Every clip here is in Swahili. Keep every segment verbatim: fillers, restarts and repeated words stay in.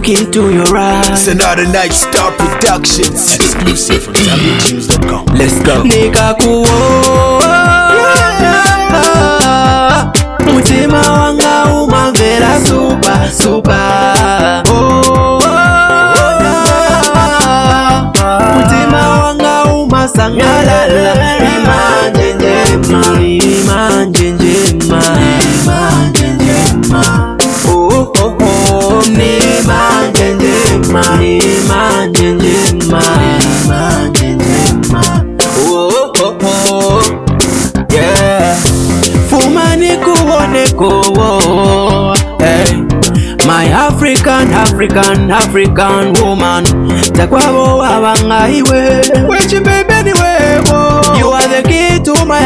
look into your eyes. It's another Night Star Productions, exclusive from Zambia Tunes dot com. Let's go. Nikakuona mutima wanga umamvera super super. Oh, mutima wanga umasangalala imanje njema imanje njema imanje njema. Oh oh oh ni imanje njema imanje njema imanje njema. Oh oh oh yeah. Fumani kuone kowo, hey. My African, African, African woman. Takwabo wabanga iwe, wechi baby niwe wo. You are the key to my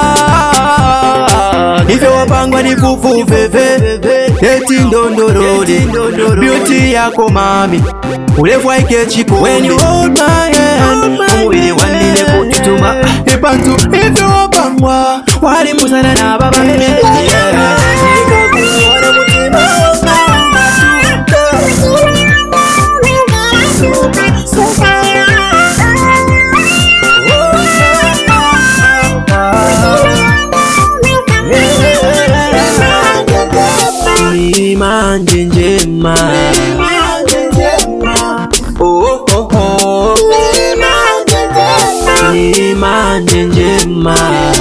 heart. If you wapangwa ni fufu veve, eti ndondorodi. Beauty yako mami, urefu waike chiko. When you hold my hand, umuwili wandine kututuma ipantu. If you wapangwa, wali musana na baba mele, yeah. Nikakuona mutima wanga imanje njema, oh oh oh, imanje njema,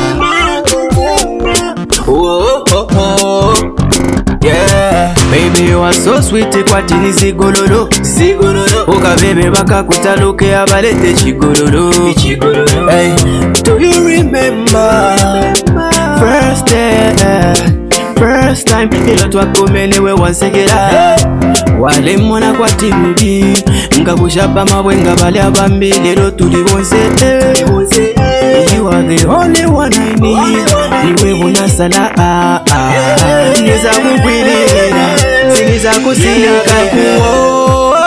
oh oh oh, yeah. Baby you are so sweet kwa tini sigololo, sigololo. Uka bebe baka kutaluke abalete chigololo, chigololo. Hey, do you remember first day? First time ilo twakomelewe wansekera wale mwana kwa timidi ngakushapa mabwenga bali abambi lero tuli bonse. You are the only one I need. Niwe unasala ah ah. Niza kukwilira siniza kusika kuo.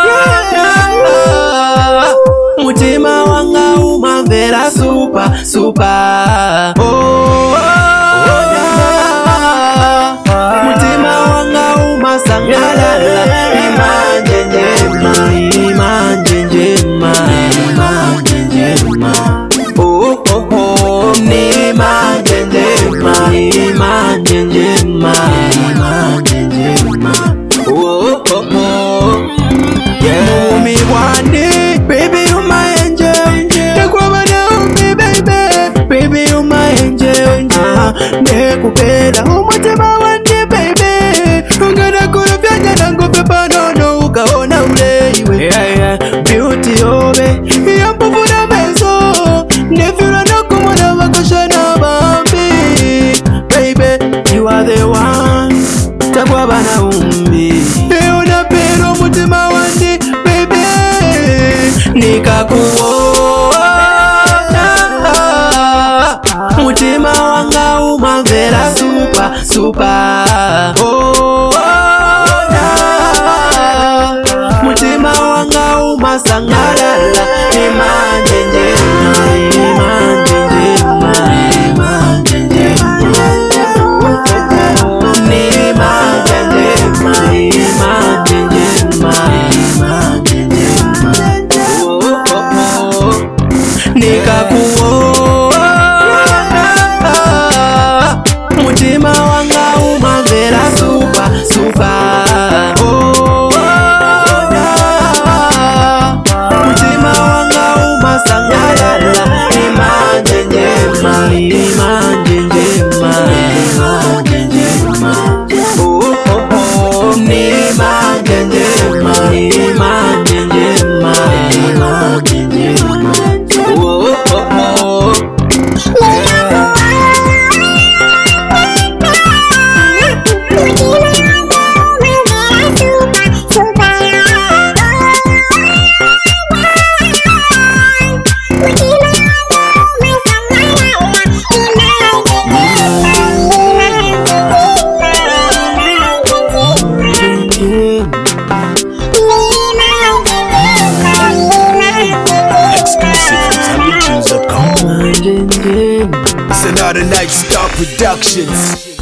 Mutima wanga umamvera super super. Oh mutima wanga umasangalala imanje njema imanje njema imanje njema. Oh oh oh ni imanje njema imanje njema imanje njema. Oh oh oh yeah. Mumi wani baby you my angel, takwaba na umi baby baby you my angel. Nekupenda umutima wani baby, ungana kurufyanya na ngupe panono ukaona ule iwe. Yeah yeah, beauty obe yampufu na meso nefira na kumona wakosha na bambi. Baby you are the one, takwaba na umbi eona pero mutima wani baby. Nikakuona mutima wanga umamvera super super. Oh mutima wanga umasangalala imanje njema imanje njema imanje njema. Ni imanje njema imanje njema imanje njema. Oh oh oh nikakuona mutima wanga umamvera super super. Oh mutima wanga umasangalala imanje njema imanje njema imanje njema. Oh oh oh ni imanje njema imanje njema imanje njema. Oh oh oh It's another Night Star Productions.